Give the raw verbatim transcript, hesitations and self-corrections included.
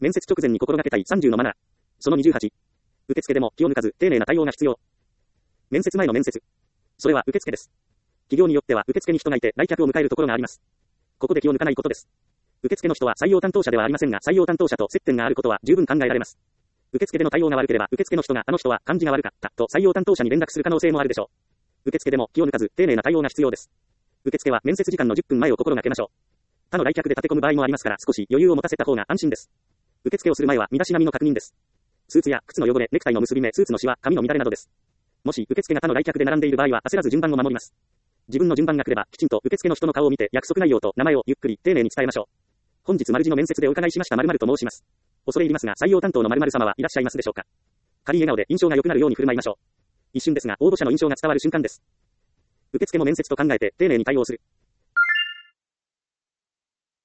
面接直前に心がけたいさんじゅうのマナー。そのにじゅうはち。受付でも気を抜かず、丁寧な対応が必要。面接前の面接。それは受付です。企業によっては受付に人がいて来客を迎えるところがあります。ここで気を抜かないことです。受付の人は採用担当者ではありませんが、採用担当者と接点があることは十分考えられます。受付での対応が悪ければ、受付の人があの人は感じが悪かったと採用担当者に連絡する可能性もあるでしょう。受付でも気を抜かず、丁寧な対応が必要です。受付は面接時間のじゅっぷんまえを心がけましょう。他の来客で立て込む場合もありますから、少し余裕を持たせた方が安心です。受付をする前は身だしなみの確認です。スーツや靴の汚れ、ネクタイの結び目、スーツのシワ、髪の乱れなどです。もし受付が他の来客で並んでいる場合は焦らず順番を守ります。自分の順番が来れば、きちんと受付の人の顔を見て約束内容と名前をゆっくり丁寧に伝えましょう。本日丸次の面接でお伺いしました〇〇と申します。恐れ入りますが、採用担当の〇〇様はいらっしゃいますでしょうか。軽い笑顔で印象が良くなるように振る舞いましょう。一瞬ですが、応募者の印象が伝わる瞬間です。受付も面接と考えて丁寧に対応する。